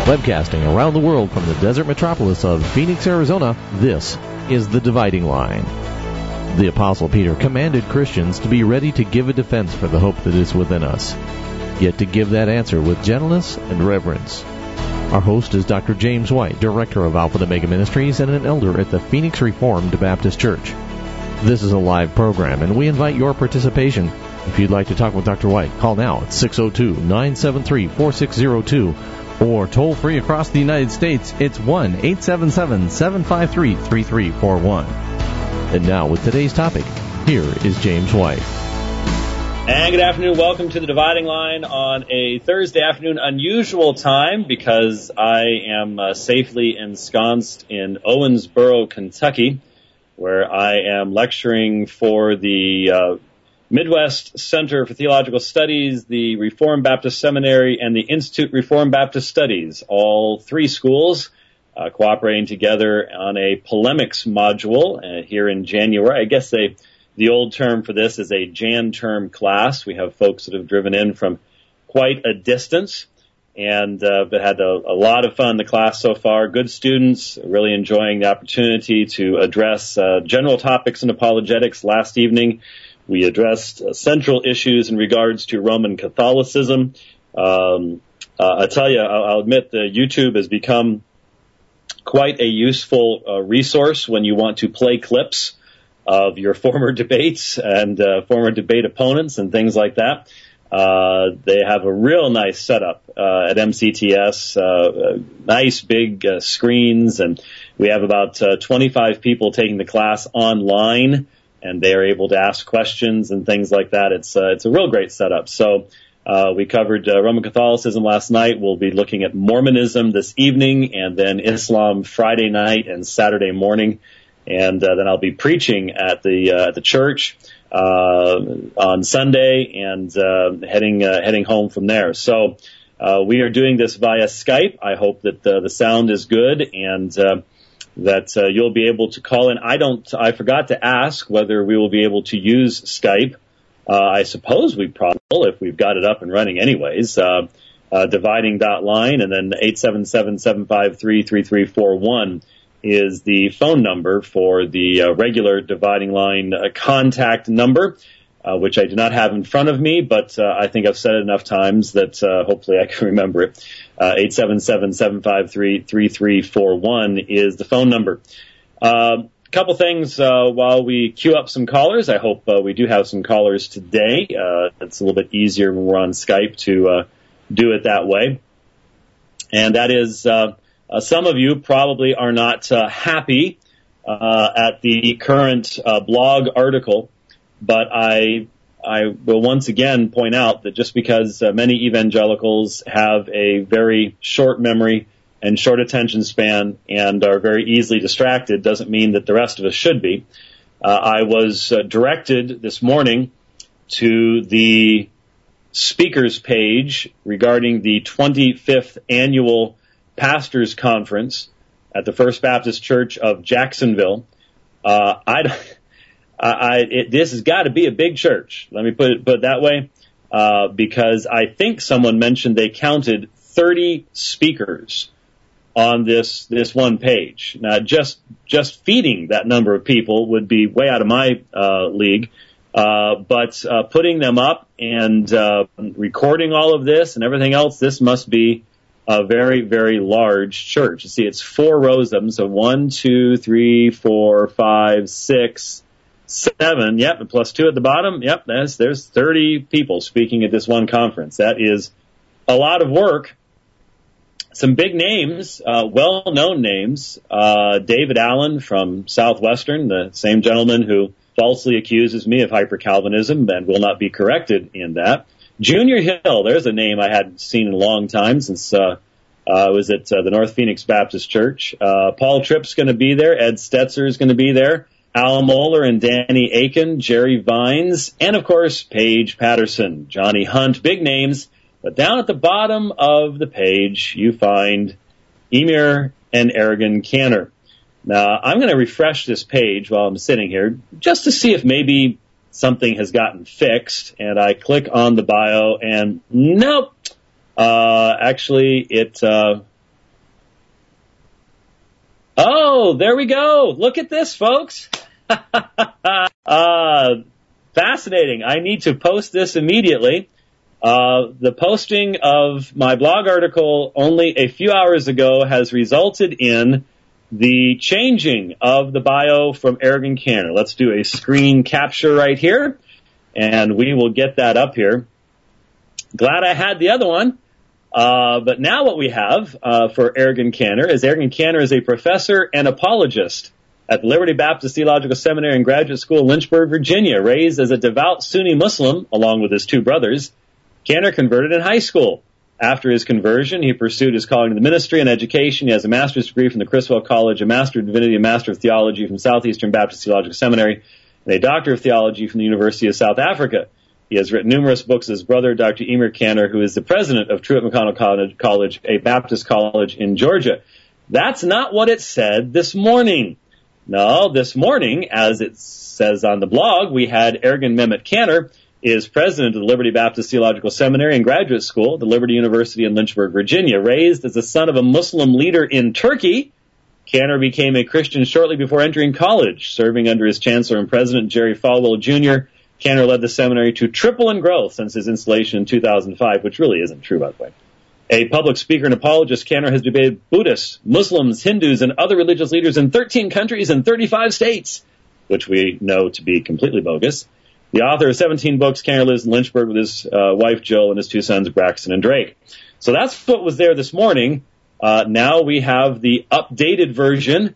Webcasting around the world from the desert metropolis of Phoenix, Arizona, this is The Dividing Line. The Apostle Peter commanded Christians to be ready to give a defense for the hope that is within us, yet to give that answer with gentleness and reverence. Our host is Dr. James White, Director of Alpha and Omega Ministries and an elder at the Phoenix Reformed Baptist Church. This is a live program, and we invite your participation. If you'd like to talk with Dr. White, call now at 602-973-4602, or toll free across the United States, it's 1-877-753-3341. And now, with today's topic, here is James White. And good afternoon. Welcome to The Dividing Line on a Thursday afternoon, unusual time because I am safely ensconced in Owensboro, Kentucky, where I am lecturing for the Midwest Center for Theological Studies, the Reformed Baptist Seminary, and the Institute Reformed Baptist Studies, all three schools cooperating together on a polemics module here in January. I guess the old term for this is a Jan term class. We have folks that have driven in from quite a distance and but had a lot of fun in the class so far. Good students, really enjoying the opportunity to address general topics in apologetics. Last evening, we addressed central issues in regards to Roman Catholicism. I tell you, I'll admit that YouTube has become quite a useful resource when you want to play clips of your former debates and former debate opponents and things like that. They have a real nice setup at MCTS, nice big screens, and we have about 25 people taking the class online, and they are able to ask questions and things like that. It's a real great setup. So we covered Roman Catholicism last night. We'll be looking at Mormonism this evening, and then Islam Friday night and Saturday morning. And then I'll be preaching at the church on Sunday and heading home from there. So we are doing this via Skype. I hope that the sound is good and that you'll be able to call in. I forgot to ask whether we will be able to use Skype. I suppose we probably will if we've got it up and running anyways. Dividing.line and then 877-753-3341 is the phone number for the regular Dividing Line contact number, which I do not have in front of me, but I think I've said it enough times that hopefully I can remember it. 877-753-3341 is the phone number. Couple things while we queue up some callers. I hope we do have some callers today. It's a little bit easier when we're on Skype to do it that way. And that is, some of you probably are not happy at the current blog article, but I will once again point out that just because many evangelicals have a very short memory and short attention span and are very easily distracted doesn't mean that the rest of us should be. I was directed this morning to the speakers page regarding the 25th annual Pastors Conference at the First Baptist Church of Jacksonville. This has got to be a big church. Let me put it that way, because I think someone mentioned they counted 30 speakers on this one page. Now, just feeding that number of people would be way out of my league, but putting them up and recording all of this and everything else, this must be a very, very large church. You see, it's 4 rows of them, so 1, 2, 3, 4, 5, 6, 7. Yep, and plus 2 at the bottom. Yep, there's 30 people speaking at this one conference. That is a lot of work. Some big names, well-known names. David Allen from Southwestern, the same gentleman who falsely accuses me of hyper-Calvinism and will not be corrected in that. Junior Hill, there's a name I hadn't seen in a long time since I was at the North Phoenix Baptist Church. Paul Tripp's going to be there. Ed Stetzer is going to be there. Al Mohler and Danny Aiken, Jerry Vines, and, of course, Paige Patterson, Johnny Hunt, big names. But down at the bottom of the page, you find Emir and Aragon Cantor. Now, I'm going to refresh this page while I'm sitting here just to see if maybe something has gotten fixed. And I click on the bio, and nope. Actually, it Oh, there we go. Look at this, folks. Fascinating. I need to post this immediately. The posting of my blog article only a few hours ago has resulted in the changing of the bio from Eric Cantor. Let's do a screen capture right here, and we will get that up here. Glad I had the other one. But now what we have for Eric Cantor is Eric Cantor is a professor and apologist at the Liberty Baptist Theological Seminary and Graduate School in Lynchburg, Virginia. Raised as a devout Sunni Muslim, along with his two brothers, Cantor converted in high school. After his conversion, he pursued his calling to the ministry and education. He has a master's degree from the Criswell College, a master of divinity, a master of theology from Southeastern Baptist Theological Seminary, and a doctor of theology from the University of South Africa. He has written numerous books. His brother, Dr. Emir Cantor, who is the president of Truett McConnell College, a Baptist college in Georgia. That's not what it said this morning. No, this morning, as it says on the blog, we had Ergin Mehmet Cantor is president of the Liberty Baptist Theological Seminary and Graduate School at the Liberty University in Lynchburg, Virginia. Raised as the son of a Muslim leader in Turkey, Cantor became a Christian shortly before entering college. Serving under his chancellor and president, Jerry Falwell Jr., Cantor led the seminary to triple in growth since his installation in 2005, which really isn't true, by the way. A public speaker and apologist, Cantor has debated Buddhists, Muslims, Hindus, and other religious leaders in 13 countries and 35 states, which we know to be completely bogus. The author of 17 books, Cantor lives in Lynchburg with his wife, Jill, and his two sons, Braxton and Drake. So that's what was there this morning. Now we have the updated version.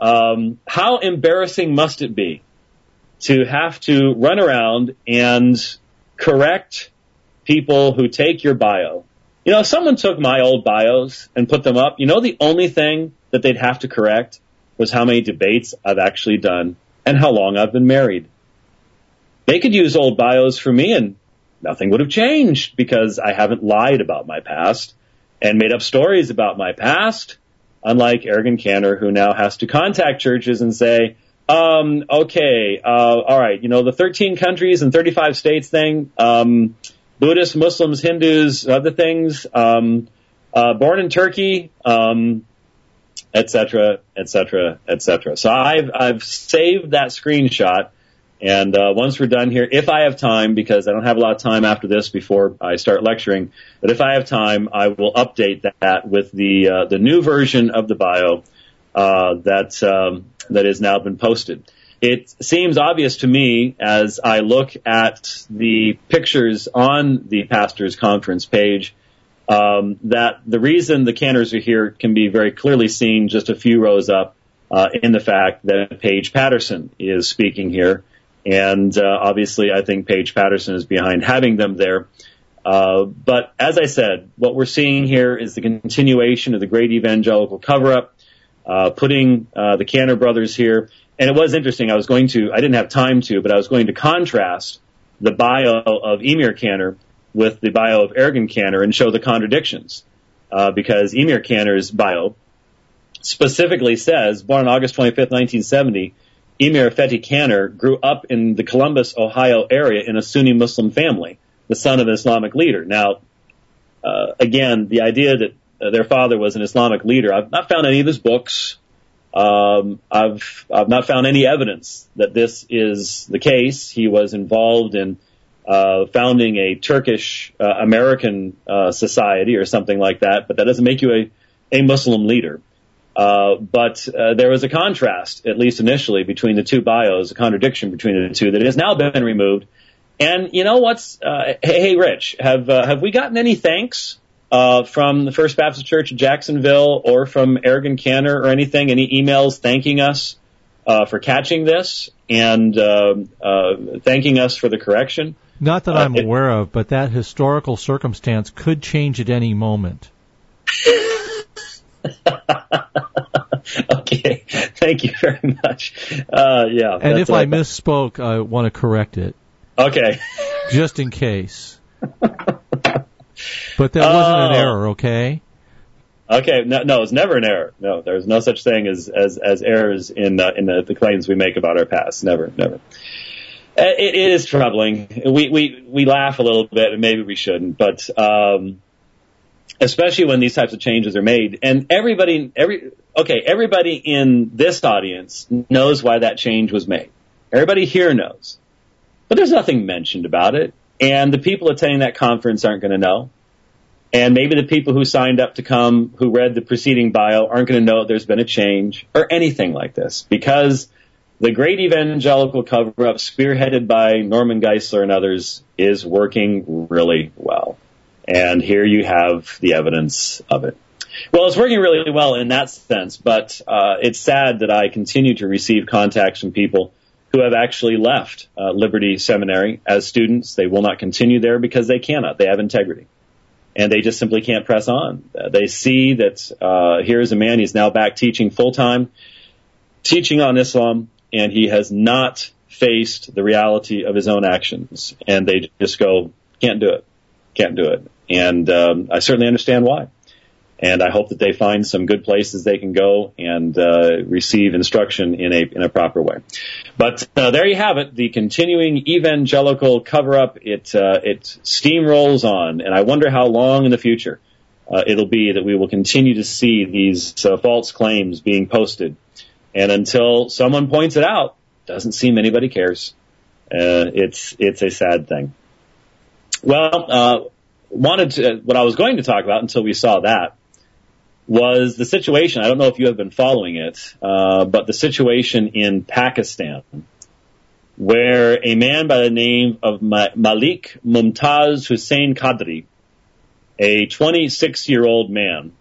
How embarrassing must it be to have to run around and correct people who take your bio? You know, if someone took my old bios and put them up, you know, the only thing that they'd have to correct was how many debates I've actually done and how long I've been married. They could use old bios for me and nothing would have changed because I haven't lied about my past and made up stories about my past, unlike Eric Cantor, who now has to contact churches and say, okay, all right, you know, the 13 countries and 35 states thing, Buddhists, Muslims, Hindus, other things, born in Turkey, et cetera, et cetera, et cetera. So I've saved that screenshot. And once we're done here, if I have time, because I don't have a lot of time after this before I start lecturing, but if I have time, I will update that with the new version of the bio that has now been posted. It seems obvious to me as I look at the pictures on the pastor's conference page that the reason the Cantors are here can be very clearly seen just a few rows up in the fact that Paige Patterson is speaking here. And obviously, I think Paige Patterson is behind having them there. But as I said, what we're seeing here is the continuation of the great evangelical cover-up, putting the Cantor brothers here. And it was interesting. I didn't have time to, but I was going to contrast the bio of Emir Cantor with the bio of Eric Cantor and show the contradictions. Because Emir Cantor's bio specifically says, born on August 25th, 1970, Emir Fethi Cantor grew up in the Columbus, Ohio area in a Sunni Muslim family, the son of an Islamic leader. Now, again, the idea that their father was an Islamic leader, I've not found any of his books. I've not found any evidence that this is the case. He was involved in founding a Turkish American society or something like that, but that doesn't make you a Muslim leader. But there was a contrast, at least initially, between the two bios, a contradiction between the two that has now been removed. And you know what's, hey, Rich, have we gotten any thanks, from the First Baptist Church of Jacksonville or from Eric Cantor or anything, any emails thanking us, for catching this and, thanking us for the correction? Not that I'm aware of, but that historical circumstance could change at any moment. Okay, thank you very much. Yeah. And if I misspoke, I want to correct it. Okay. Just in case. But that wasn't an error, okay? Okay, no, it's never an error. No, there's no such thing as errors in the claims we make about our past. Never. It is troubling. We laugh a little bit, and maybe we shouldn't, but especially when these types of changes are made, and okay, everybody in this audience knows why that change was made. Everybody here knows. But there's nothing mentioned about it. And the people attending that conference aren't going to know. And maybe the people who signed up to come, who read the preceding bio, aren't going to know there's been a change or anything like this. Because the great evangelical cover-up, spearheaded by Norman Geisler and others, is working really well. And here you have the evidence of it. Well, it's working really well in that sense, but it's sad that I continue to receive contacts from people who have actually left Liberty Seminary as students. They will not continue there because they cannot. They have integrity. And they just simply can't press on. They see that here's a man, he's now back teaching full-time, teaching on Islam, and he has not faced the reality of his own actions. And they just go, can't do it. Can't do it. And I certainly understand why. And I hope that they find some good places they can go and receive instruction in a proper way. But there you have it, the continuing evangelical cover-up. It steamrolls on, and I wonder how long in the future it'll be that we will continue to see these false claims being posted. And until someone points it out, doesn't seem anybody cares. It's a sad thing. Well, what I was going to talk about until we saw that was the situation. I don't know if you have been following it, but the situation in Pakistan, where a man by the name of Malik Mumtaz Hussain Qadri, a 26-year-old man,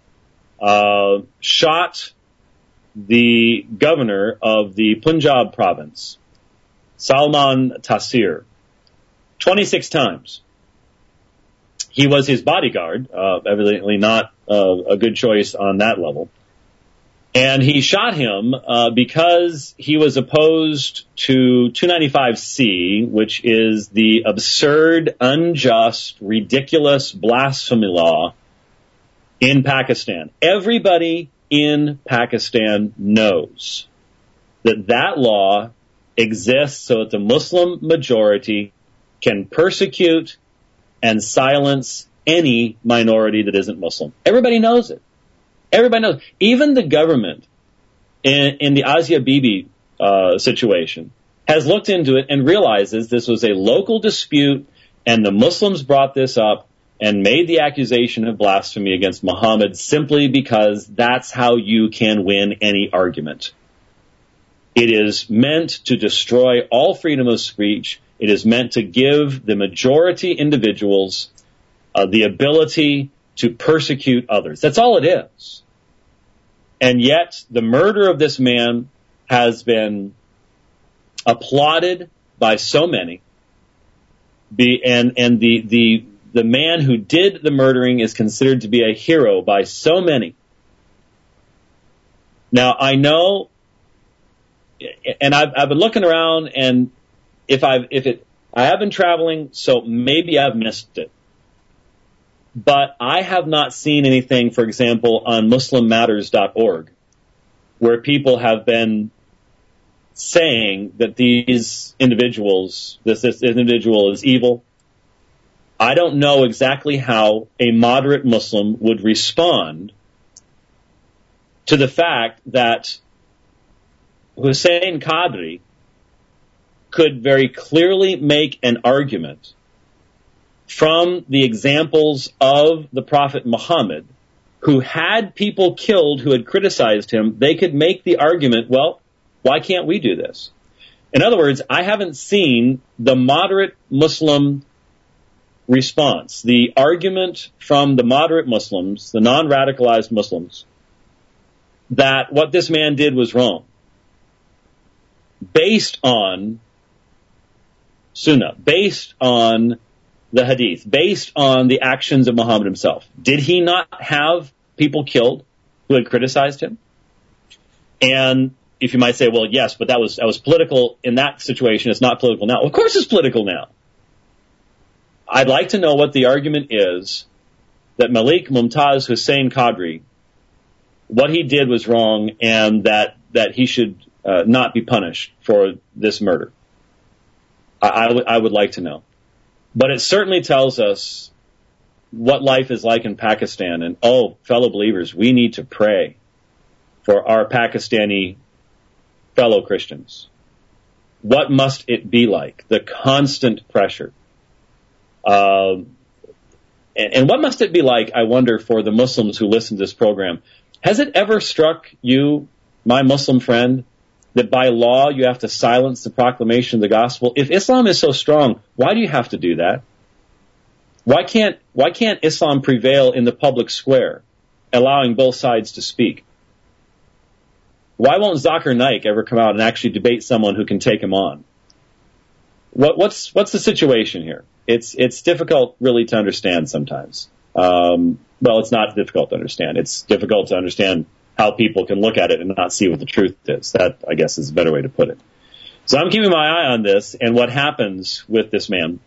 shot the governor of the Punjab province, Salman Taseer, 26 times. He was his bodyguard, evidently not a good choice on that level. And he shot him because he was opposed to 295C, which is the absurd, unjust, ridiculous blasphemy law in Pakistan. Everybody in Pakistan knows that that law exists so that the Muslim majority can persecute and silence any minority that isn't Muslim. Everybody knows it. Everybody knows. Even the government in the Asia Bibi situation has looked into it and realizes this was a local dispute, and the Muslims brought this up and made the accusation of blasphemy against Muhammad simply because that's how you can win any argument. It is meant to destroy all freedom of speech. It is meant to give the majority individuals the ability to persecute others. That's all it is. And yet, the murder of this man has been applauded by so many. And the man who did the murdering is considered to be a hero by so many. Now, I know, and I've been looking around, and I have been traveling, so maybe I've missed it. But I have not seen anything, for example, on MuslimMatters.org, where people have been saying that this individual is evil. I don't know exactly how a moderate Muslim would respond to the fact that Hussain Qadri could very clearly make an argument from the examples of the Prophet Muhammad, who had people killed who had criticized him. They could make the argument, well, why can't we do this? In other words, I haven't seen the moderate Muslim response, the argument from the moderate Muslims, the non-radicalized Muslims, that what this man did was wrong, based on Sunnah, based on the Hadith, based on the actions of Muhammad himself. Did he not have people killed who had criticized him? And if you might say, well, yes, but that was political in that situation. It's not political now. Of course it's political now. I'd like to know what the argument is that Malik Mumtaz Hussain Qadri, what he did was wrong, and that he should not be punished for this murder. I would like to know. But it certainly tells us what life is like in Pakistan. And, fellow believers, we need to pray. for our Pakistani fellow Christians? What must it be like? The constant pressure. And what must it be like, I wonder, for the Muslims who listen to this program? Has it ever struck you, my Muslim friend, that by law you have to silence the proclamation of the gospel? If Islam is so strong, why do you have to do that? Why can't Islam prevail in the public square, allowing both sides to speak? Why won't Zakir Naik ever come out and actually debate someone who can take him on? What's the situation here? It's difficult really to understand sometimes. Well, it's not difficult to understand. It's difficult to understand how people can look at it and not see what the truth is. That, I guess, is a better way to put it. So I'm keeping my eye on this and what happens with this man.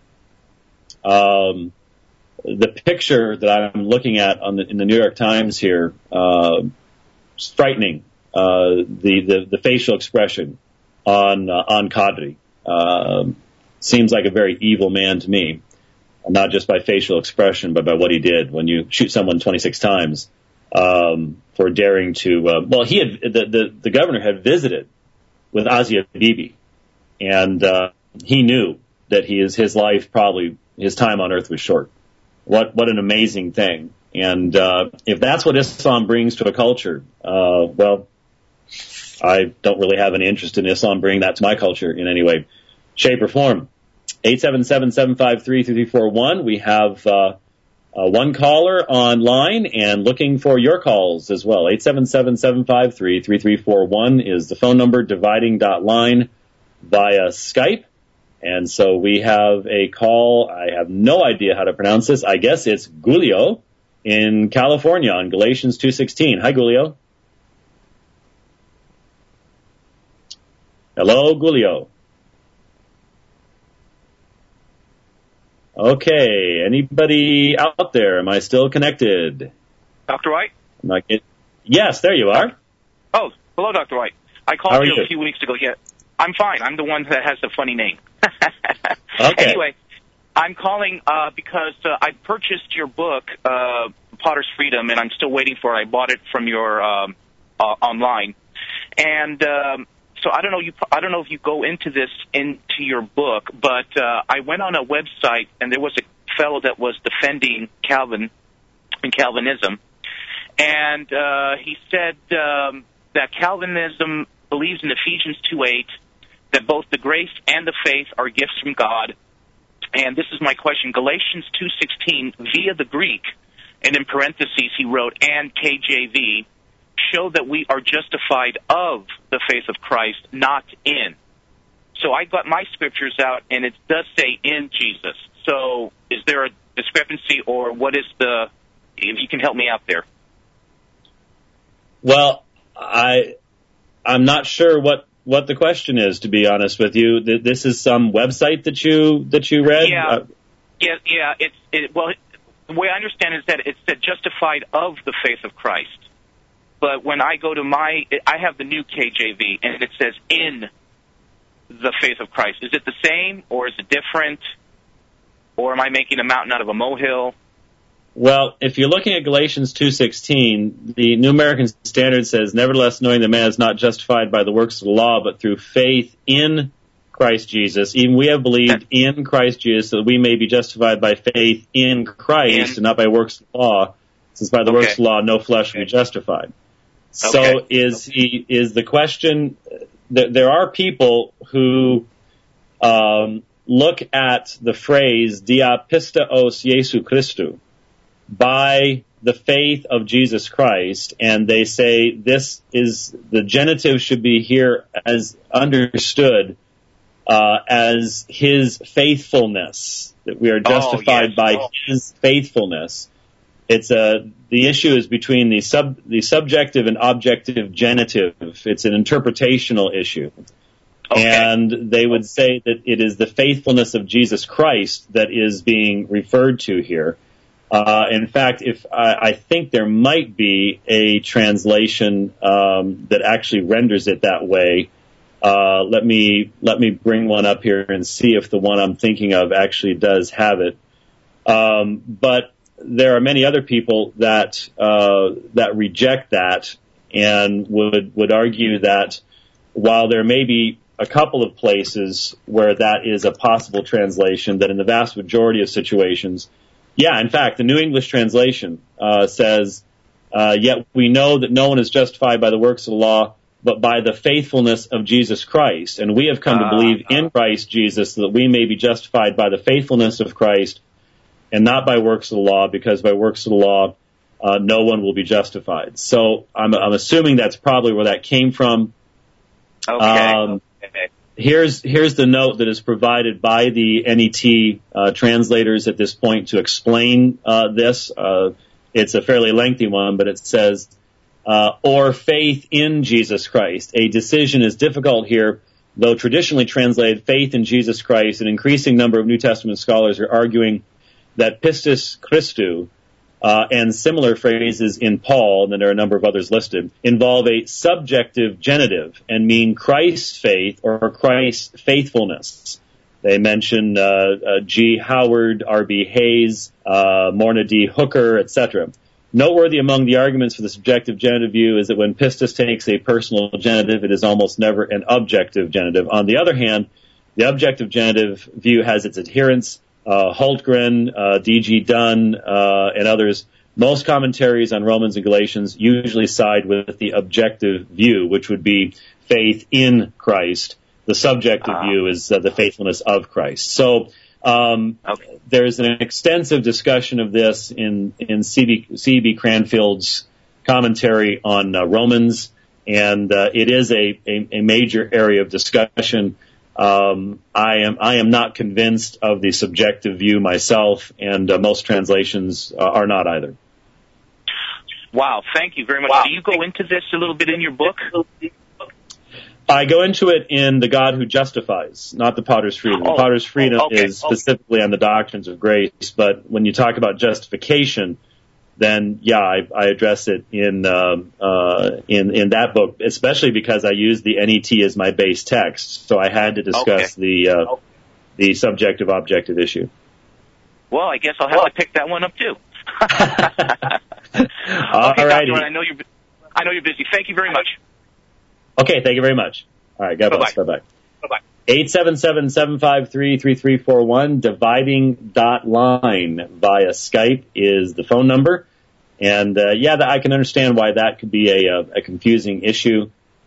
The picture that I'm looking at in the New York Times here, is frightening. The facial expression on Qadri, seems like a very evil man to me, not just by facial expression, but by what he did when you shoot someone 26 times, for daring to, the governor had visited with Asia Bibi, and, he knew that his life, probably his time on earth was short. What an amazing thing. And, if that's what Islam brings to a culture, well, I don't really have any interest in Islam bringing that to my culture in any way, shape, or form. 877-753-3341. We have one caller online and looking for your calls as well. 877-753-3341 is the phone number, dividing.line via Skype. And so we have a call. I have no idea how to pronounce this. I guess it's Gulio in California on Galatians 2:16. Hi, Gulio. Hello, Gulio. Okay, anybody out there? Am I still connected? Dr. White? Yes, there you are. Oh, hello, Dr. White. I called you a few weeks ago. Yeah, I'm fine. I'm the one that has the funny name. Okay. Anyway, I'm calling because I purchased your book, Potter's Freedom, and I'm still waiting for it. I bought it from your online. And so I don't know if you go into this into your book, but I went on a website and there was a fellow that was defending Calvin and Calvinism, and he said that Calvinism believes in Ephesians 2:8 that both the grace and the faith are gifts from God. And this is my question: Galatians 2:16 via the Greek, and in parentheses he wrote and KJV, show that we are justified of the faith of Christ, not in. So I got my scriptures out, and it does say in Jesus. So is there a discrepancy, or what is if you can help me out there? Well, I'm not sure what the question is, to be honest with you. This is some website that you read? Yeah. Well, the way I understand it is that it's the justified of the faith of Christ. But when I go to I have the new KJV, and it says in the faith of Christ. Is it the same, or is it different? Or am I making a mountain out of a molehill? Well, if you're looking at Galatians 2:16, the New American Standard says, nevertheless, knowing that man is not justified by the works of the law, but through faith in Christ Jesus. Even we have believed in Christ Jesus, so that we may be justified by faith in Christ and not by works of the law, since by the works of the law no flesh will be justified. So is the question, there are people who look at the phrase dia pistaos Jesu Christou, by the faith of Jesus Christ, and they say this is, the genitive should be here as understood as his faithfulness, that we are justified by his faithfulness. It's the issue is between the subjective and objective genitive. It's an interpretational issue. And they would say that it is the faithfulness of Jesus Christ that is being referred to here. In fact, I think there might be a translation that actually renders it that way. Let me bring one up here and see if the one I'm thinking of actually does have it. But there are many other people that reject that, and would argue that while there may be a couple of places where that is a possible translation, that in the vast majority of situations, in fact, the New English translation says, yet we know that no one is justified by the works of the law, but by the faithfulness of Jesus Christ. And we have come to believe in Christ Jesus so that we may be justified by the faithfulness of Christ and not by works of the law, because by works of the law, no one will be justified. So I'm assuming that's probably where that came from. Okay. Here's the note that is provided by the NET translators at this point to explain this. It's a fairly lengthy one, but it says, or faith in Jesus Christ. A decision is difficult here, though traditionally translated faith in Jesus Christ. An increasing number of New Testament scholars are arguing that pistis Christou and similar phrases in Paul, and then there are a number of others listed, involve a subjective genitive and mean Christ's faith or Christ's faithfulness. They mention G. Howard, R.B. Hayes, Morna D. Hooker, etc. Noteworthy among the arguments for the subjective genitive view is that when pistis takes a personal genitive, it is almost never an objective genitive. On the other hand, the objective genitive view has its adherents, Hultgren, D.G. Dunn, and others. Most commentaries on Romans and Galatians usually side with the objective view, which would be faith in Christ. The subjective view is the faithfulness of Christ. So there's an extensive discussion of this in C.B. Cranfield's commentary on Romans, and it is a major area of discussion. I am not convinced of the subjective view myself, and most translations are not either. Wow, thank you very much. Do you go into this a little bit in your book? I go into it in The God Who Justifies, not The Potter's Freedom. The Potter's Freedom is specifically on the doctrines of grace, but when you talk about justification, then I address it in that book, especially because I use the NET as my base text, so I had to discuss the subjective objective issue. Well, I guess I'll have to pick that one up too. All righty. Doctor, I know you're busy. Thank you very much. Okay, thank you very much. All right, God bless. Bye-bye. Bye-bye. 877-753-3341, dividing.line via Skype is the phone number. And, I can understand why that could be a confusing issue.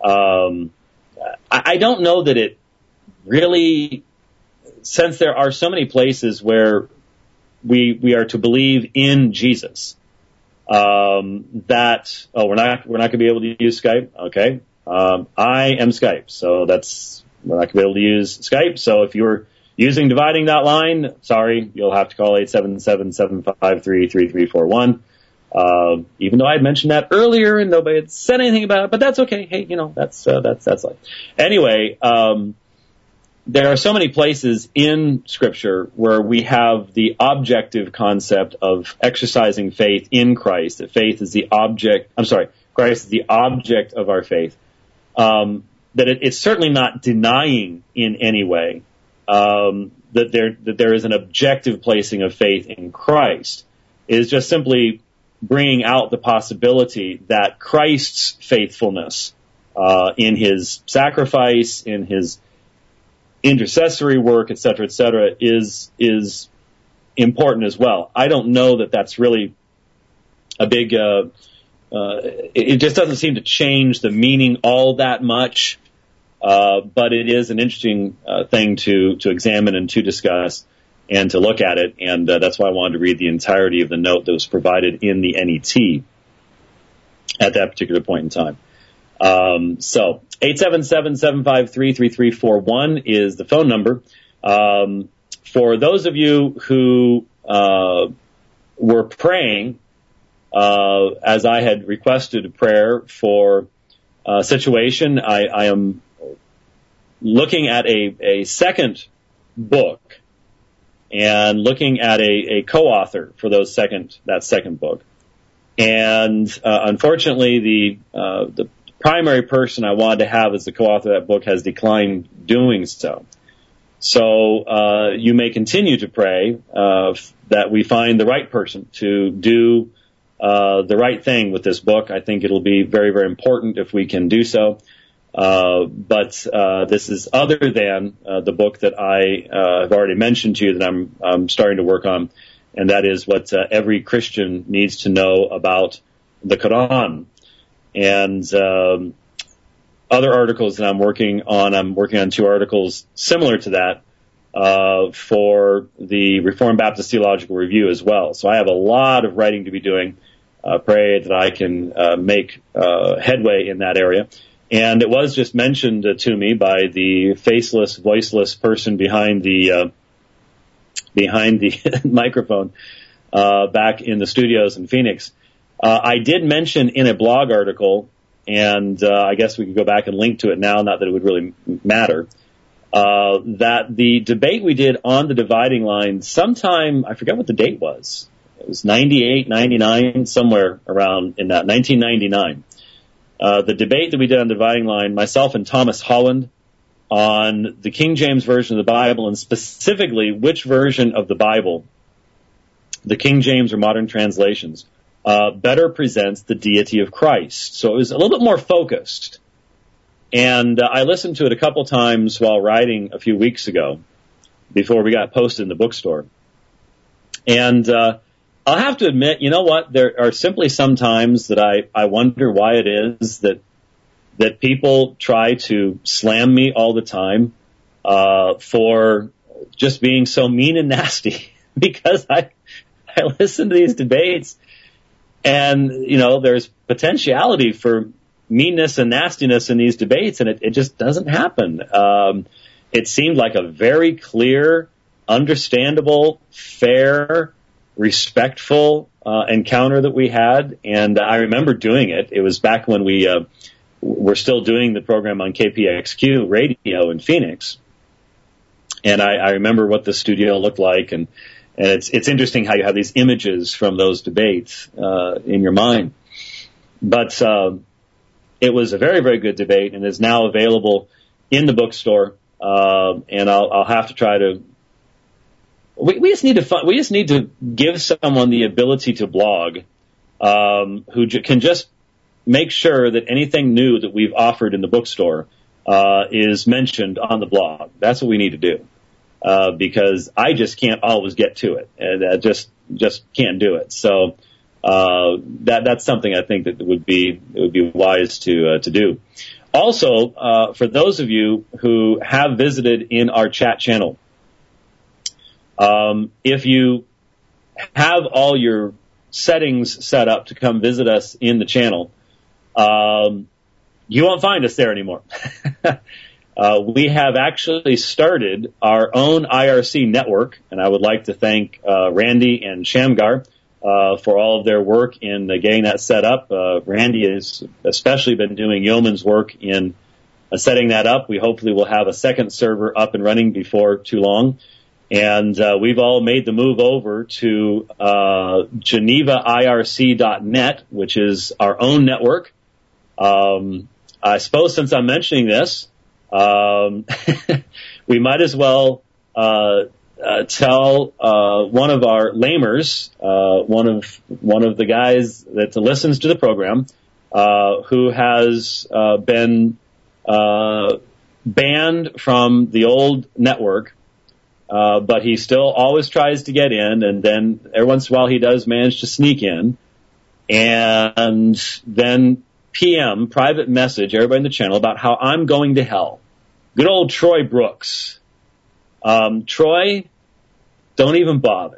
I don't know that it really, since there are so many places where we are to believe in Jesus, we're not going to be able to use Skype. Okay. I am Skype, so we're not going to be able to use Skype. So if you're using dividing.line, sorry, you'll have to call 877-753-3341. Even though I had mentioned that earlier and nobody had said anything about it, but that's okay. Hey, that's life. Anyway, there are so many places in Scripture where we have the objective concept of exercising faith in Christ, that faith is the object, Christ is the object of our faith. That it's certainly not denying in any way, that there is an objective placing of faith in Christ. It is just simply bringing out the possibility that Christ's faithfulness, in his sacrifice, in his intercessory work, et cetera, is important as well. I don't know that that's really a big, it just doesn't seem to change the meaning all that much, but it is an interesting thing to examine and to discuss and to look at it, and that's why I wanted to read the entirety of the note that was provided in the NET at that particular point in time. So 877-753-3341 is the phone number. For those of you who were praying, as I had requested a prayer for a situation, I am looking at a second book and looking at a co-author for that second book. And unfortunately, the primary person I wanted to have as the co-author of that book has declined doing so. So you may continue to pray that we find the right person to do the right thing with this book. I think it'll be very, very important if we can do so. But this is other than the book that I have already mentioned to you that I'm starting to work on, and that is what every Christian needs to know about the Quran. And other articles that I'm working on 2 articles similar to that for the Reformed Baptist Theological Review as well. So I have a lot of writing to be doing. Pray that I can make headway in that area. And it was just mentioned to me by the faceless, voiceless person behind the microphone back in the studios in Phoenix. I did mention in a blog article, and I guess we could go back and link to it now, not that it would really matter, that the debate we did on the dividing line sometime, I forget what the date was. It was 98, 99, somewhere around in that, 1999. The debate that we did on Dividing Line, myself and Thomas Holland, on the King James Version of the Bible, and specifically which version of the Bible, the King James or modern translations, better presents the deity of Christ. So it was a little bit more focused. And I listened to it a couple times while writing a few weeks ago, before we got posted in the bookstore. And I'll have to admit, you know what, there are simply some times that I wonder why it is that people try to slam me all the time for just being so mean and nasty, because I listen to these debates, and, you know, there's potentiality for meanness and nastiness in these debates, and it just doesn't happen. It seemed like a very clear, understandable, fair, respectful encounter that we had, and I remember doing it. It was back when we were still doing the program on KPXQ radio in Phoenix, and I remember what the studio looked like, and it's interesting how you have these images from those debates in your mind. But it was a very, very good debate, and is now available in the bookstore, and I'll have to try to. We just need to give someone the ability to blog, who can just make sure that anything new that we've offered in the bookstore is mentioned on the blog. That's what we need to do, because I just can't always get to it, and I just can't do it. So that's something I think that it would be wise to do. Also, for those of you who have visited in our chat channel, if you have all your settings set up to come visit us in the channel, you won't find us there anymore. We have actually started our own IRC network, and I would like to thank Randy and Shamgar for all of their work in getting that set up. Randy has especially been doing yeoman's work in setting that up. We hopefully will have a second server up and running before too long. And we've all made the move over to GenevaIRC.net, which is our own network. I suppose since I'm mentioning this, we might as well tell one of our lamers, one of the guys that listens to the program, who has been banned from the old network. But he still always tries to get in, and then every once in a while he does manage to sneak in, and then PM, private message, everybody in the channel about how I'm going to hell. Good old Troy Brooks. Troy, don't even bother.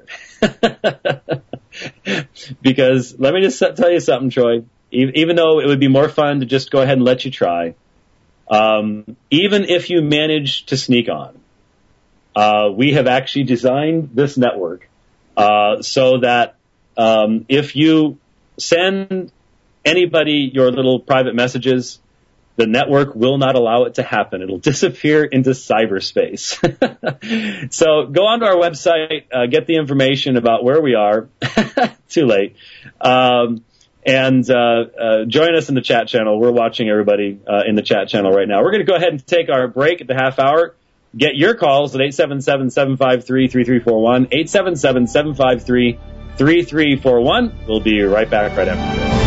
Because let me just tell you something, Troy. Even though it would be more fun to just go ahead and let you try, even if you manage to sneak on, we have actually designed this network so that if you send anybody your little private messages, the network will not allow it to happen. It'll disappear into cyberspace. So go onto our website, get the information about where we are. Too late. And join us in the chat channel. We're watching everybody in the chat channel right now. We're going to go ahead and take our break at the half hour. Get your calls at 877-753-3341, 3341. We'll be right back right after this.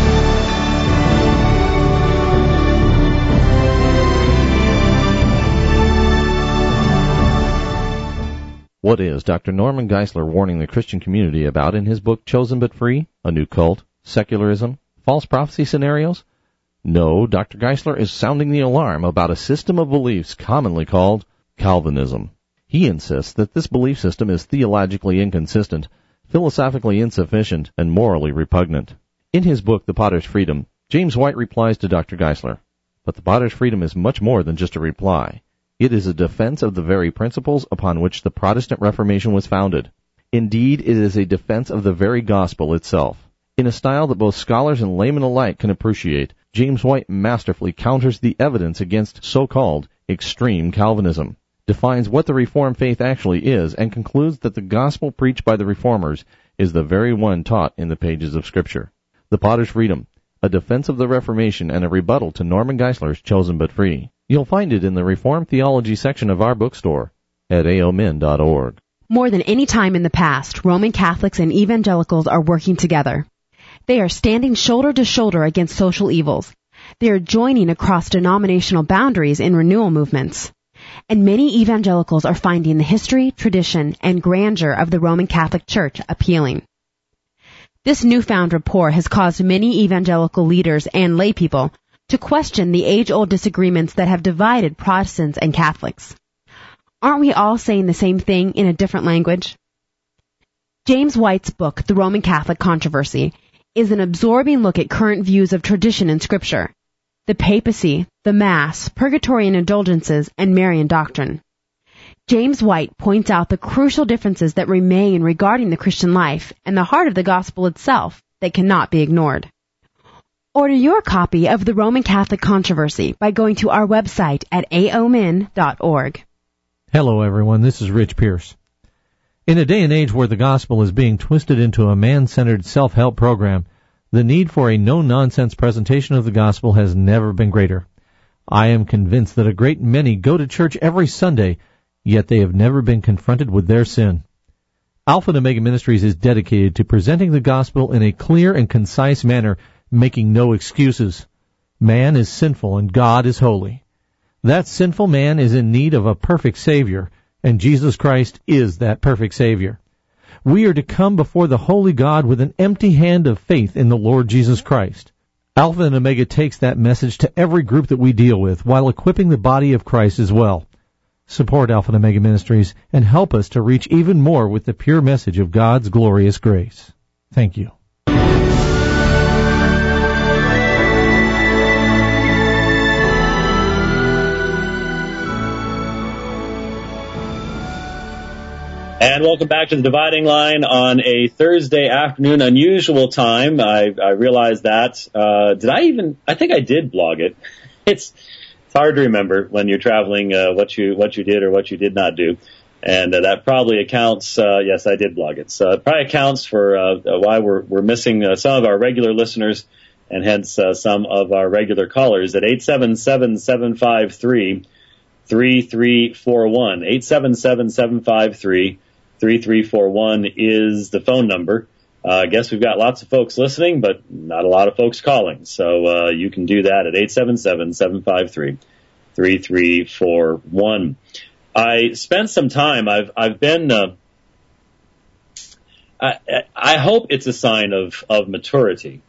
What is Dr. Norman Geisler warning the Christian community about in his book Chosen But Free? A New Cult? Secularism? False prophecy scenarios? No, Dr. Geisler is sounding the alarm about a system of beliefs commonly called Calvinism. He insists that this belief system is theologically inconsistent, philosophically insufficient, and morally repugnant. In his book, The Potter's Freedom, James White replies to Dr. Geisler, but the Potter's Freedom is much more than just a reply. It is a defense of the very principles upon which the Protestant Reformation was founded. Indeed, it is a defense of the very gospel itself. In a style that both scholars and laymen alike can appreciate, James White masterfully counters the evidence against so-called extreme Calvinism, defines what the Reformed faith actually is, and concludes that the gospel preached by the Reformers is the very one taught in the pages of Scripture. The Potter's Freedom, a defense of the Reformation and a rebuttal to Norman Geisler's Chosen But Free. You'll find it in the Reformed Theology section of our bookstore at aomin.org. More than any time in the past, Roman Catholics and evangelicals are working together. They are standing shoulder to shoulder against social evils. They are joining across denominational boundaries in renewal movements. And many evangelicals are finding the history, tradition, and grandeur of the Roman Catholic Church appealing. This newfound rapport has caused many evangelical leaders and laypeople to question the age-old disagreements that have divided Protestants and Catholics. Aren't we all saying the same thing in a different language? James White's book, The Roman Catholic Controversy, is an absorbing look at current views of tradition and Scripture, the papacy, the Mass, purgatory and indulgences, and Marian doctrine. James White points out the crucial differences that remain regarding the Christian life and the heart of the gospel itself that cannot be ignored. Order your copy of The Roman Catholic Controversy by going to our website at aomin.org. Hello, everyone. This is Rich Pierce. In a day and age where the gospel is being twisted into a man-centered self-help program, the need for a no-nonsense presentation of the gospel has never been greater. I am convinced that a great many go to church every Sunday, yet they have never been confronted with their sin. Alpha and Omega Ministries is dedicated to presenting the gospel in a clear and concise manner, making no excuses. Man is sinful and God is holy. That sinful man is in need of a perfect Savior, and Jesus Christ is that perfect Savior. We are to come before the holy God with an empty hand of faith in the Lord Jesus Christ. Alpha and Omega takes that message to every group that we deal with, while equipping the body of Christ as well. Support Alpha and Omega Ministries and help us to reach even more with the pure message of God's glorious grace. Thank you. And welcome back to the Dividing Line on a Thursday afternoon, unusual time. I realized that. I think I did blog it. It's hard to remember when you're traveling, what you did or what you did not do. And that probably accounts, yes, I did blog it. So it probably accounts for, why we're missing some of our regular listeners and hence, some of our regular callers at 877-753-3341. 877-753-3341 is the phone number. I guess we've got lots of folks listening, but not a lot of folks calling. So you can do that at 877-753-3341. I spent some time. I've been. I hope it's a sign of maturity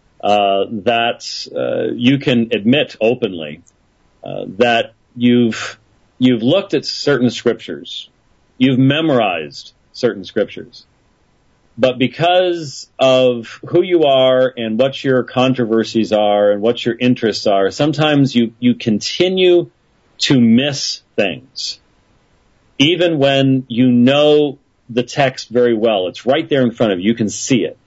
that you can admit openly that you've looked at certain scriptures. You've memorized certain scriptures. But because of who you are and what your controversies are and what your interests are, sometimes you continue to miss things. Even when you know the text very well. It's right there in front of you. You can see it.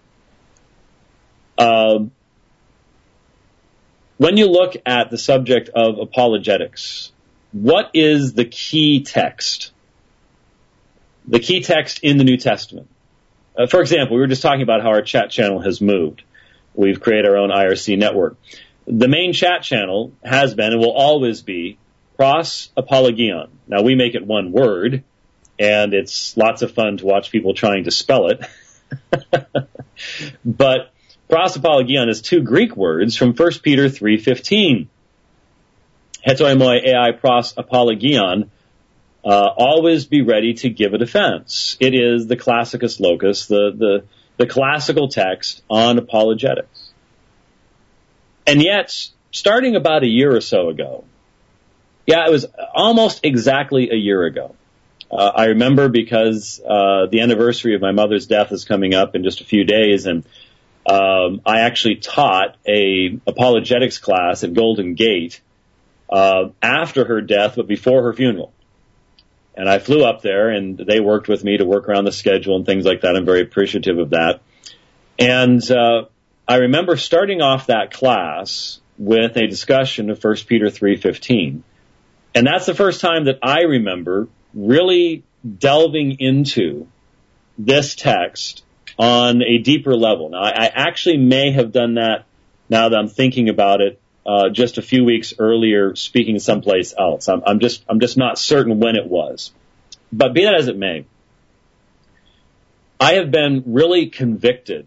When you look at the subject of apologetics, what is the key text? The key text in the New Testament. For example, we were just talking about how our chat channel has moved. We've created our own IRC network. The main chat channel has been and will always be Pros Apologion. Now, we make it one word, and it's lots of fun to watch people trying to spell it. But prosapologion is two Greek words from 1 Peter 3:15. Hetoimoi ai pros apologion, always be ready to give a defense. It is the classicus locus, the classical text on apologetics. And yet, starting about a year or so ago, it was almost exactly a year ago. I remember because the anniversary of my mother's death is coming up in just a few days, and I actually taught a apologetics class at Golden Gate after her death, but before her funeral. And I flew up there, and they worked with me to work around the schedule and things like that. I'm very appreciative of that. And I remember starting off that class with a discussion of 1 Peter 3:15. And that's the first time that I remember really delving into this text on a deeper level. Now, I actually may have done that, now that I'm thinking about it, just a few weeks earlier, speaking someplace else. I'm just not certain when it was. But be that as it may, I have been really convicted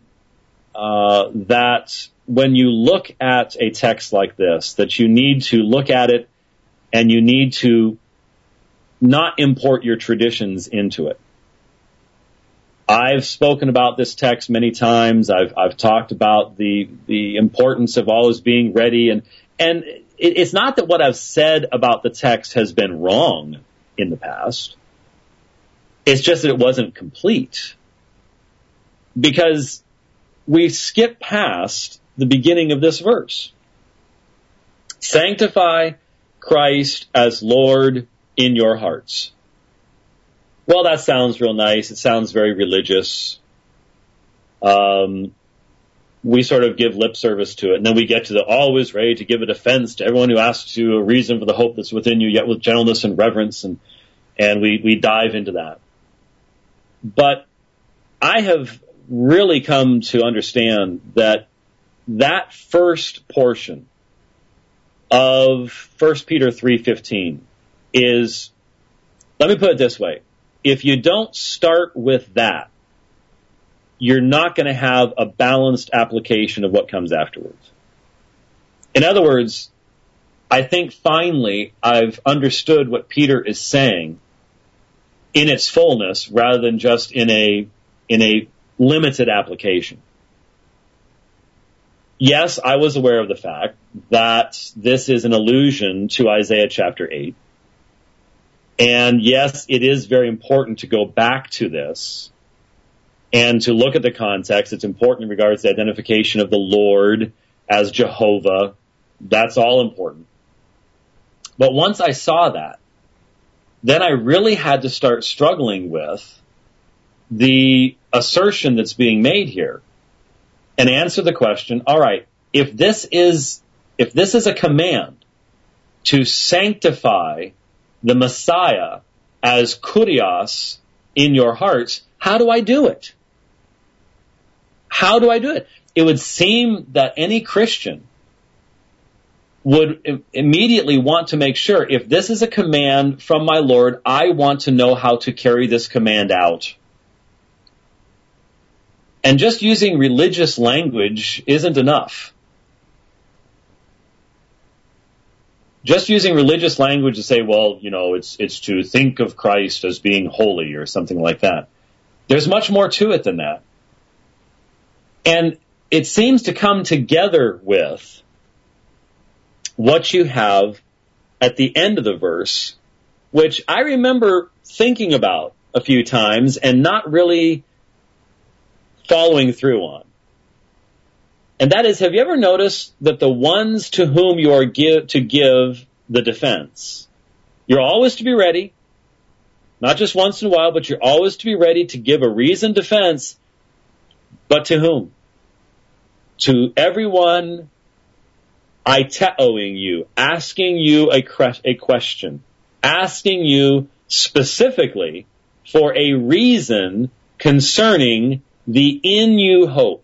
that when you look at a text like this, that you need to look at it and you need to not import your traditions into it. I've spoken about this text many times. I've talked about the importance of always being ready, and it's not that what I've said about the text has been wrong in the past. It's just that it wasn't complete. Because we skip past the beginning of this verse. Sanctify Christ as Lord in your hearts. Well, that sounds real nice. It sounds very religious. We sort of give lip service to it, and then we get to the always ready to give a defense to everyone who asks you a reason for the hope that's within you, yet with gentleness and reverence, and we dive into that. But I have really come to understand that first portion of 1 Peter 3:15 is, let me put it this way, if you don't start with that, you're not going to have a balanced application of what comes afterwards. In other words, I think finally I've understood what Peter is saying in its fullness rather than just in a limited application. Yes, I was aware of the fact that this is an allusion to Isaiah chapter 8. And yes, it is very important to go back to this and to look at the context. It's important in regards to the identification of the Lord as Jehovah. That's all important. But once I saw that, then I really had to start struggling with the assertion that's being made here and answer the question, all right, if this is a command to sanctify the Messiah as Kurios in your hearts, how do I do it? How do I do it? It would seem that any Christian would immediately want to make sure, if this is a command from my Lord, I want to know how to carry this command out. And just using religious language isn't enough. Just using religious language to say, well, it's to think of Christ as being holy or something like that. There's much more to it than that. And it seems to come together with what you have at the end of the verse, which I remember thinking about a few times and not really following through on. And that is, have you ever noticed that the ones to whom you are to give the defense, you're always to be ready, not just once in a while, but you're always to be ready to give a reasoned defense, but to whom? To everyone aiteoing you, asking you a question, asking you specifically for a reason concerning the in you hope.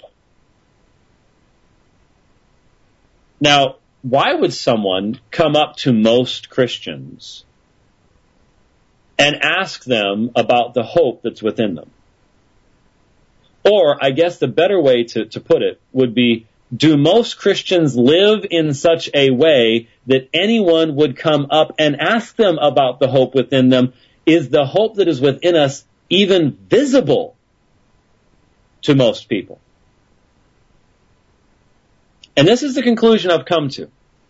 Now, why would someone come up to most Christians and ask them about the hope that's within them? Or I guess the better way to put it would be, do most Christians live in such a way that anyone would come up and ask them about the hope within them? Is the hope that is within us even visible to most people? And this is the conclusion I've come to.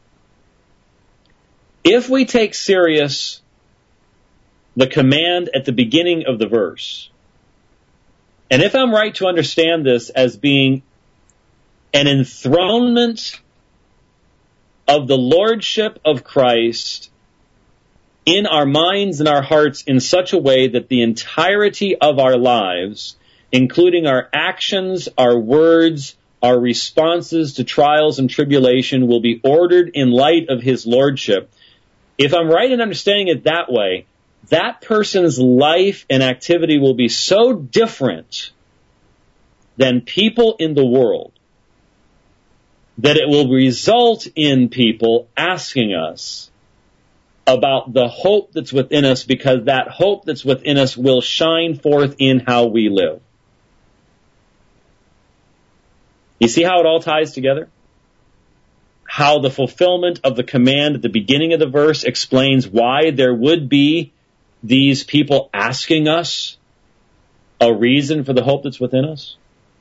If we take serious the command at the beginning of the verse, and if I'm right to understand this as being an enthronement of the lordship of Christ in our minds and our hearts in such a way that the entirety of our lives, including our actions, our words, our responses to trials and tribulation, will be ordered in light of his lordship. If I'm right in understanding it that way, that person's life and activity will be so different than people in the world that it will result in people asking us about the hope that's within us, because that hope that's within us will shine forth in how we live. You see how it all ties together? How the fulfillment of the command at the beginning of the verse explains why there would be these people asking us a reason for the hope that's within us?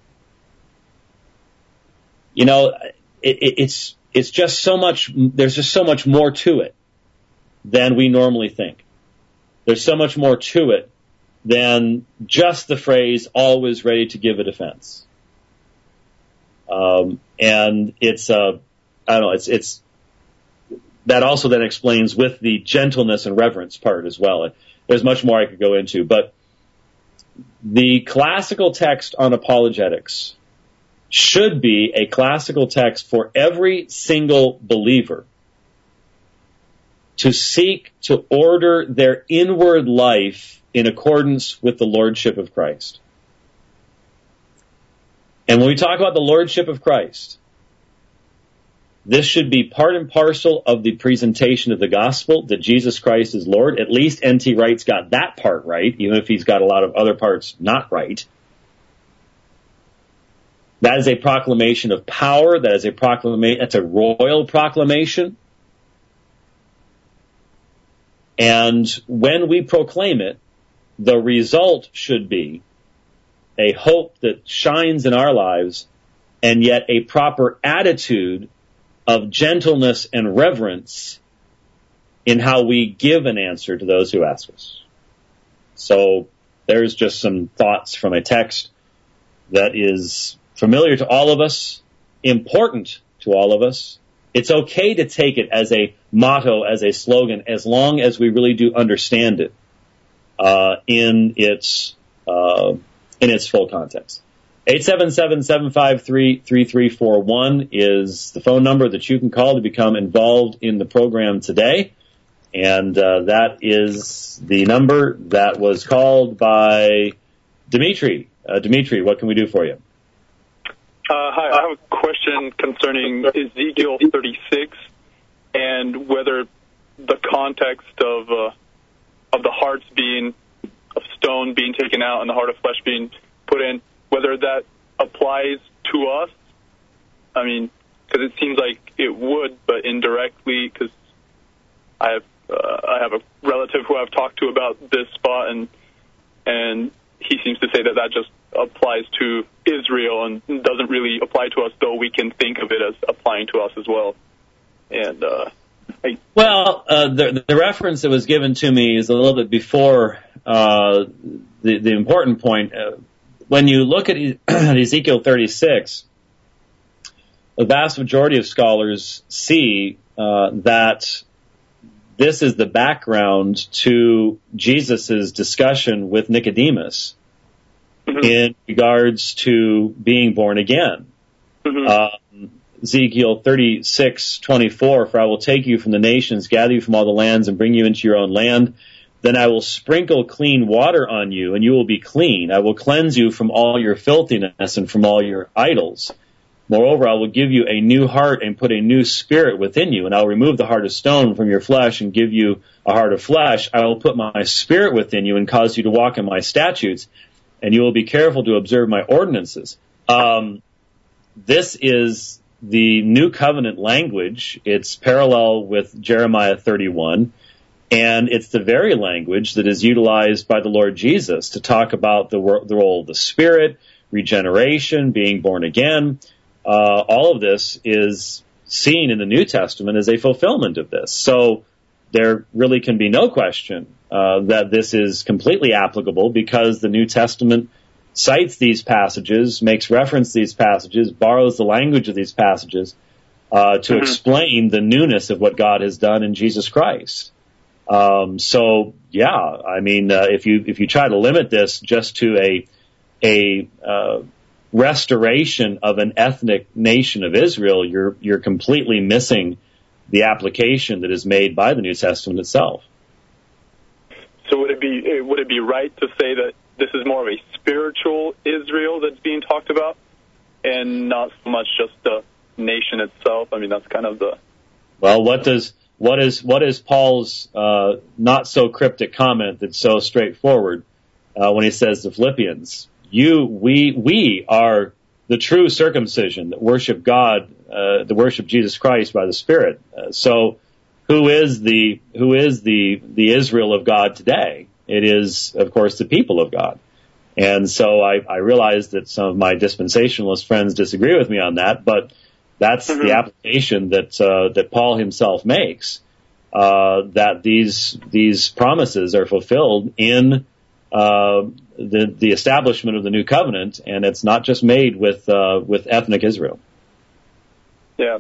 You know, it's just so much, there's just so much more to it than we normally think. There's so much more to it than just the phrase, always ready to give a defense. And it's, it's, that also then explains with the gentleness and reverence part as well. There's much more I could go into, but the classical text on apologetics should be a classical text for every single believer to seek to order their inward life in accordance with the lordship of Christ. And when we talk about the lordship of Christ, this should be part and parcel of the presentation of the gospel that Jesus Christ is Lord. At least N.T. Wright's got that part right, even if he's got a lot of other parts not right. That is a proclamation of power. That is that's a royal proclamation. And when we proclaim it, the result should be a hope that shines in our lives, and yet a proper attitude of gentleness and reverence in how we give an answer to those who ask us. So there's just some thoughts from a text that is familiar to all of us, important to all of us. It's okay to take it as a motto, as a slogan, as long as we really do understand it in its full context. 877-753-3341 is the phone number that you can call to become involved in the program today. And that is the number that was called by Dimitri. Dimitri, what can we do for you? Hi, I have a question concerning Ezekiel 36 and whether the context of the hearts of stone being taken out and the heart of flesh being put in, whether that applies to us. I mean, because it seems like it would, but indirectly, because I have a relative who I've talked to about this spot, and he seems to say that just applies to Israel and doesn't really apply to us, though we can think of it as applying to us as well. And the reference that was given to me is a little bit before the important point. When you look at Ezekiel 36, the vast majority of scholars see that this is the background to Jesus' discussion with Nicodemus in regards to being born again. Ezekiel 36:24, for I will take you from the nations, gather you from all the lands, and bring you into your own land. Then I will sprinkle clean water on you, and you will be clean. I will cleanse you from all your filthiness and from all your idols. Moreover, I will give you a new heart and put a new spirit within you, and I will remove the heart of stone from your flesh and give you a heart of flesh. I will put my spirit within you and cause you to walk in my statutes. and you will be careful to observe my ordinances. This is the New Covenant language. It's parallel with Jeremiah 31, and it's the very language that is utilized by the Lord Jesus to talk about the role of the Spirit, regeneration, being born again. All of this is seen in the New Testament as a fulfillment of this. So there really can be no question that this is completely applicable, because the New Testament cites these passages, makes reference to these passages, borrows the language of these passages to explain the newness of what God has done in Jesus Christ. So yeah, I mean, if you try to limit this just to a restoration of an ethnic nation of Israel, you're completely missing the application that is made by the New Testament itself. So would it be right to say that this is more of a spiritual Israel that's being talked about, and not so much just the nation itself? I mean, that's kind of the... Well, what is Paul's not so cryptic comment that's so straightforward when he says to Philippians, we are the true circumcision that worship God, that worship Jesus Christ by the Spirit. So who is the Israel of God today? It is, of course, the people of God. And so I realize that some of my dispensationalist friends disagree with me on that, but that's the application that Paul himself makes, that these promises are fulfilled in the establishment of the new covenant, and it's not just made with ethnic Israel. Yeah,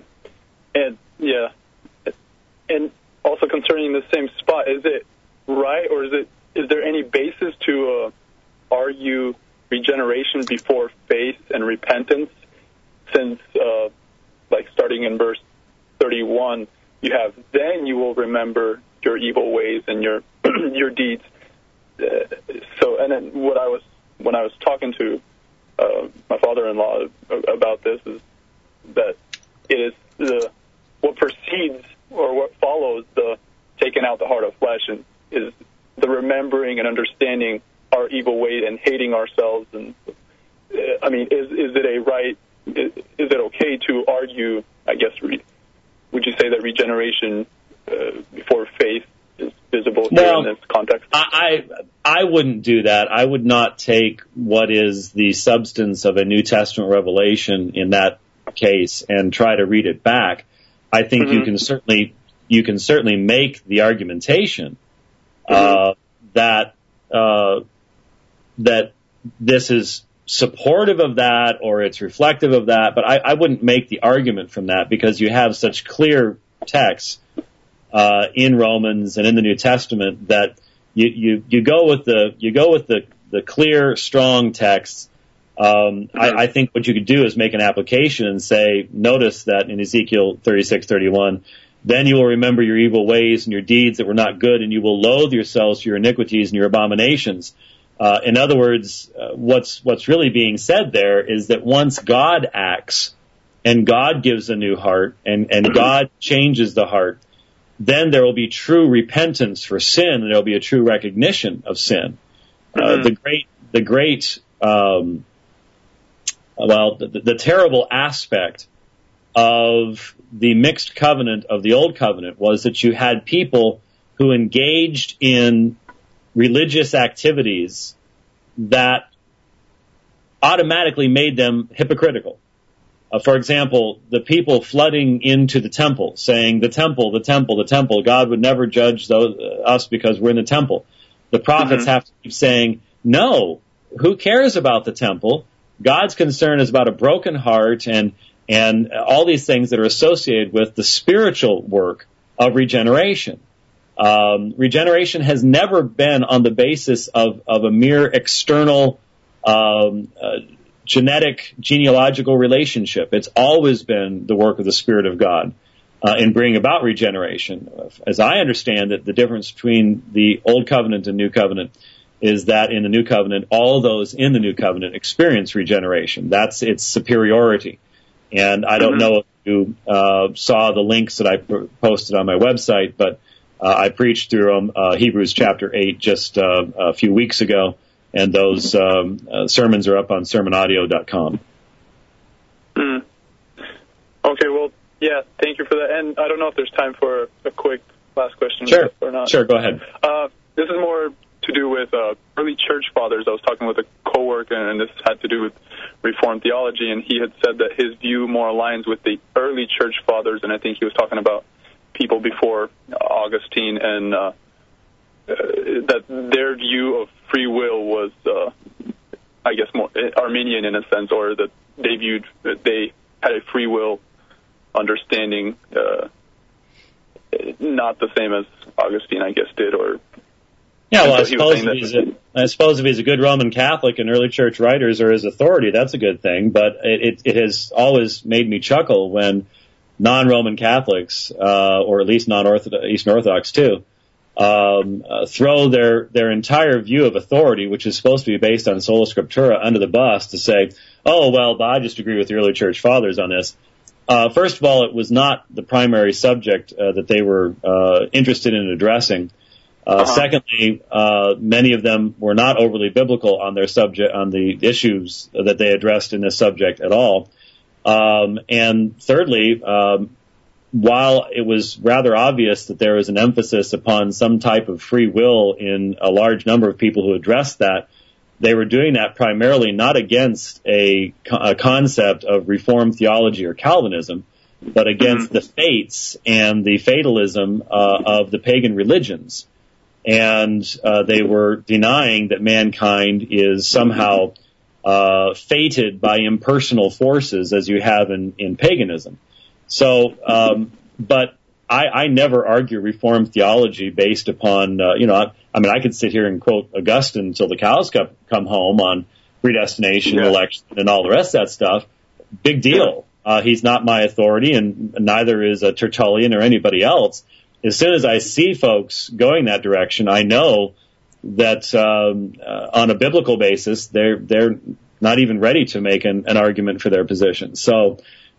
and also concerning the same spot, is it right, or is there any basis to argue regeneration before faith and repentance? Since, like starting in verse 31, you have, then you will remember your evil ways and your your deeds. So, and then when I was talking to my father-in-law about this, is that it is what precedes or what follows the taking out the heart of flesh, and is the remembering and understanding our evil ways and hating ourselves. And I mean, is it okay to argue, I guess, would you say that regeneration before faith is visible here in this context? I wouldn't do that. I would not take what is the substance of a New Testament revelation in that case and try to read it back. I think you can certainly make the argumentation that this is supportive of that, or it's reflective of that, but I wouldn't make the argument from that, because you have such clear texts in Romans and in the New Testament that you go with the clear, strong texts. I think what you could do is make an application and say, notice that in Ezekiel 36:31, then you will remember your evil ways and your deeds that were not good, and you will loathe yourselves for your iniquities and your abominations. In other words, what's really being said there is that once God acts and God gives a new heart and God changes the heart, then there will be true repentance for sin, and there will be a true recognition of sin. The terrible aspect of the mixed covenant of the old covenant was that you had people who engaged in religious activities that automatically made them hypocritical. For example, the people flooding into the temple, saying, the temple, God would never judge us because we're in the temple. The prophets have to keep saying, no, who cares about the temple? God's concern is about a broken heart and all these things that are associated with the spiritual work of regeneration. Regeneration has never been on the basis of a mere external genealogical relationship. It's always been the work of the Spirit of God in bringing about regeneration. As I understand it, the difference between the Old Covenant and New Covenant is that in the New Covenant, all those in the New Covenant experience regeneration. That's its superiority. And I don't know if you saw the links that I posted on my website, but I preached through Hebrews chapter 8 just a few weeks ago, And those sermons are up on sermonaudio.com. Okay, well, yeah, thank you for that. And I don't know if there's time for a quick last question or not. Sure, go ahead. This is more to do with early church fathers. I was talking with a coworker, and this had to do with Reformed theology, and he had said that his view more aligns with the early church fathers, and I think he was talking about people before Augustine, and that their view of free will was, I guess, more Arminian in a sense, or that they viewed that they had a free will understanding, not the same as Augustine, I guess, did, or... Yeah, well, I suppose if he's a good Roman Catholic and early church writers are his authority, that's a good thing. But it has always made me chuckle when non-Roman Catholics, or at least Eastern Orthodox too, throw their entire view of authority, which is supposed to be based on sola scriptura, under the bus to say, oh, well, I just agree with the early church fathers on this. First of all, it was not the primary subject that they were interested in addressing. Secondly, many of them were not overly biblical on their subject, on the issues that they addressed in this subject at all. And thirdly, while it was rather obvious that there was an emphasis upon some type of free will in a large number of people who addressed that, they were doing that primarily not against a concept of Reformed theology or Calvinism, but against the fates and the fatalism of the pagan religions. And they were denying that mankind is somehow fated by impersonal forces, as you have in paganism. So, but I never argue Reformed theology based upon, I mean, I could sit here and quote Augustine until the cows come home on predestination, election, and all the rest of that stuff. Big deal. He's not my authority, and neither is Tertullian or anybody else. As soon as I see folks going that direction, I know that on a biblical basis, they're not even ready to make an argument for their position. So,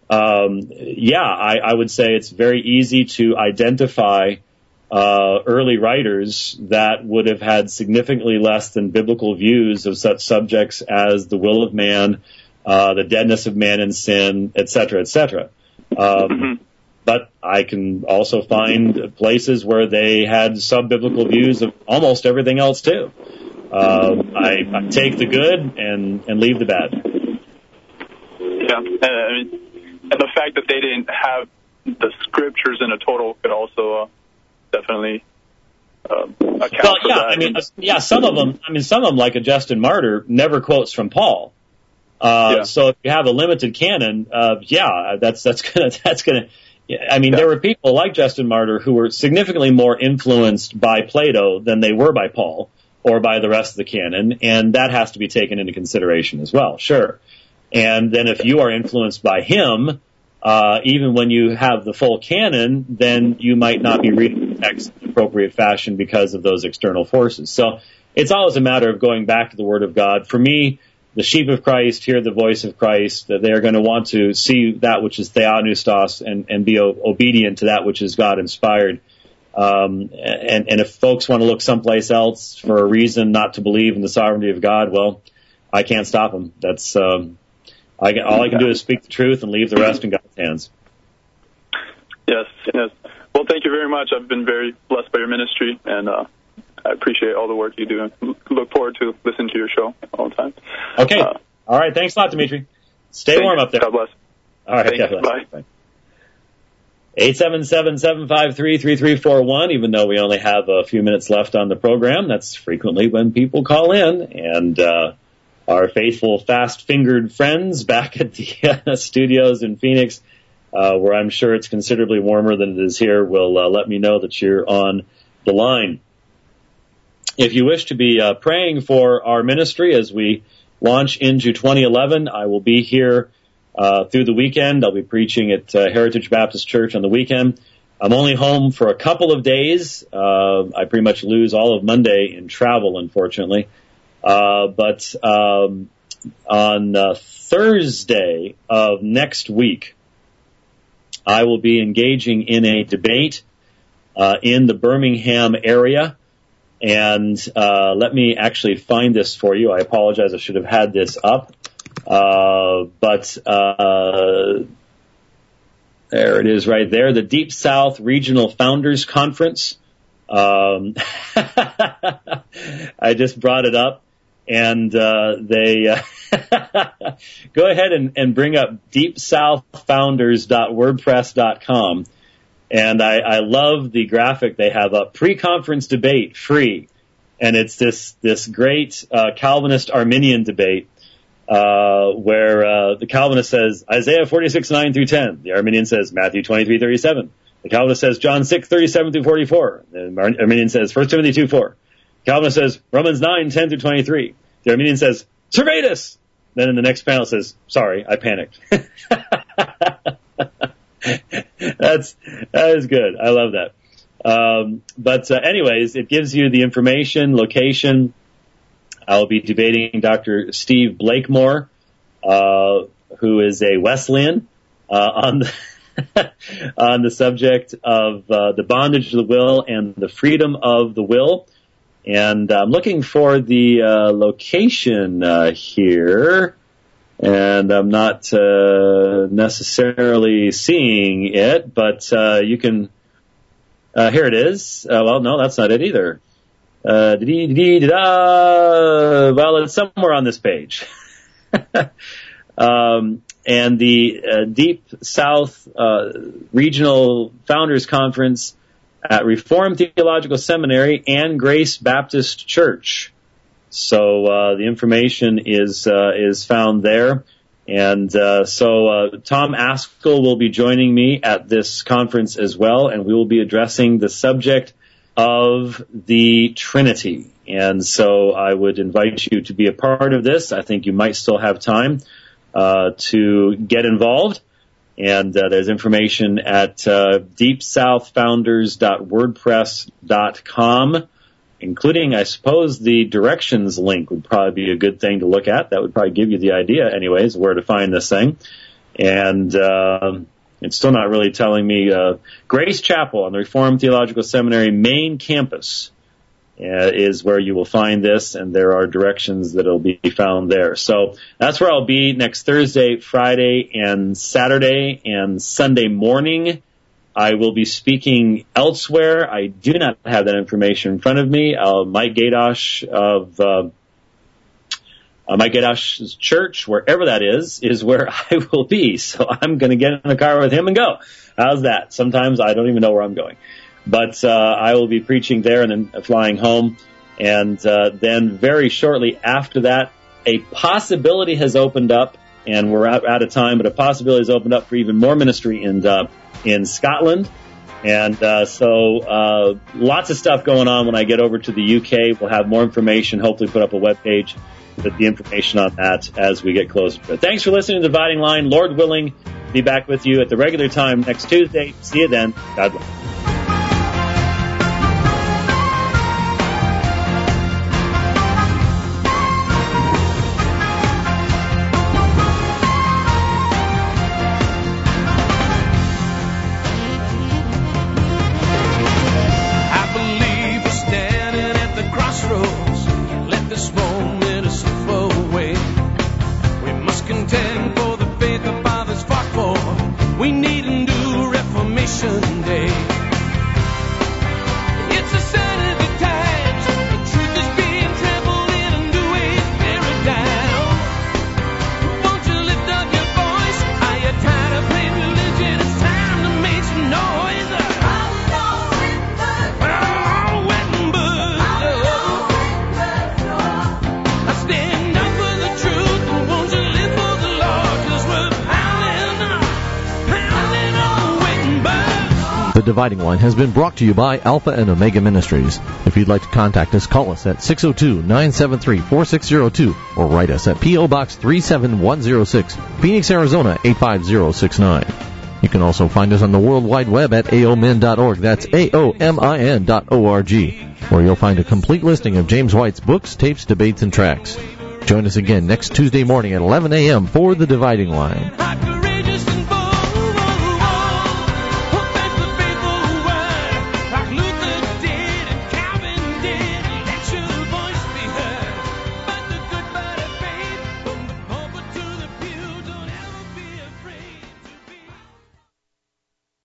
I would say it's very easy to identify early writers that would have had significantly less than biblical views of such subjects as the will of man, the deadness of man in sin, et cetera, et cetera. But I can also find places where they had sub-biblical views of almost everything else too. I take the good and leave the bad. Yeah, and the fact that they didn't have the scriptures in a total could also definitely account for that. Some of them, like a Justin Martyr, never quotes from Paul. So if you have a limited canon, that's gonna. There were people like Justin Martyr who were significantly more influenced by Plato than they were by Paul or by the rest of the canon, and that has to be taken into consideration as well, sure. And then if you are influenced by him, even when you have the full canon, then you might not be reading the text in appropriate fashion because of those external forces. So it's always a matter of going back to the Word of God. For me, the sheep of Christ hear the voice of Christ, that they are going to want to see that which is theopneustos and be obedient to that which is God-inspired. And if folks want to look someplace else for a reason not to believe in the sovereignty of God, well, I can't stop them. That's all I can do is speak the truth and leave the rest in God's hands. Yes. Well, thank you very much. I've been very blessed by your ministry, and I appreciate all the work you do, and look forward to listening to your show all the time. Okay. All right. Thanks a lot, Dimitri. Stay warm up there. God bless. All right. God bless. Bye. 877-753-3341. Even though we only have a few minutes left on the program, that's frequently when people call in. And our faithful, fast-fingered friends back at the studios in Phoenix, where I'm sure it's considerably warmer than it is here, will let me know that you're on the line. If you wish to be praying for our ministry as we launch into 2011, I will be here through the weekend. I'll be preaching at Heritage Baptist Church on the weekend. I'm only home for a couple of days. I pretty much lose all of Monday in travel, unfortunately. But on Thursday of next week, I will be engaging in a debate in the Birmingham area. And let me actually find this for you. I apologize. I should have had this up. But there it is right there. The Deep South Regional Founders Conference. I just brought it up. And they go ahead and bring up deepsouthfounders.wordpress.com. And I love the graphic they have up. Pre-conference debate, free. And it's this great Calvinist Arminian debate where the Calvinist says Isaiah 46:9 through 10. The Arminian says Matthew 23:37. The Calvinist says John 6:37 through 44. The Arminian says 1 Timothy 2:4. The Calvinist says Romans 9:10 through 23. The Arminian says Servetus. Then in the next panel says, sorry, I panicked. That is good. I love that. But anyways, it gives you the information, location. I'll be debating Dr. Steve Blakemore, who is a Wesleyan, on the subject of the bondage of the will and the freedom of the will. And I'm looking for the location here, and I'm not necessarily seeing it, but you can. Here it is. Well, no, that's not it either. Well, it's somewhere on this page. And the Deep South Regional Founders Conference at Reformed Theological Seminary and Grace Baptist Church. So the information is found there. And so Tom Askell will be joining me at this conference as well, and we will be addressing the subject of the Trinity. And so I would invite you to be a part of this. I think you might still have time to get involved. And there's information at deepsouthfounders.wordpress.com, including, I suppose, the directions link would probably be a good thing to look at. That would probably give you the idea, anyways, where to find this thing. And it's still not really telling me. Grace Chapel on the Reformed Theological Seminary main campus is where you will find this, and there are directions that will be found there. So that's where I'll be next Thursday, Friday, and Saturday, and Sunday morning. I will be speaking elsewhere. I do not have that information in front of me. Mike Gadosh of Mike Gadosh's church, wherever that is where I will be. So I'm going to get in the car with him and go. How's that? Sometimes I don't even know where I'm going. But I will be preaching there and then flying home. And then very shortly after that, a possibility has opened up, and we're out of time, but a possibility has opened up for even more ministry in Scotland. And so lots of stuff going on when I get over to the UK. We'll have more information, hopefully put up a webpage with the information on that as we get closer to it. Thanks for listening to Dividing Line. Lord willing, be back with you at the regular time next Tuesday. See you then. God bless. The Dividing Line has been brought to you by Alpha and Omega Ministries. If you'd like to contact us, call us at 602-973-4602 or write us at P.O. Box 37106, Phoenix, Arizona 85069. You can also find us on the World Wide Web at aomin.org. That's aomin.org, where you'll find a complete listing of James White's books, tapes, debates, and tracks. Join us again next Tuesday morning at 11 a.m. for The Dividing Line.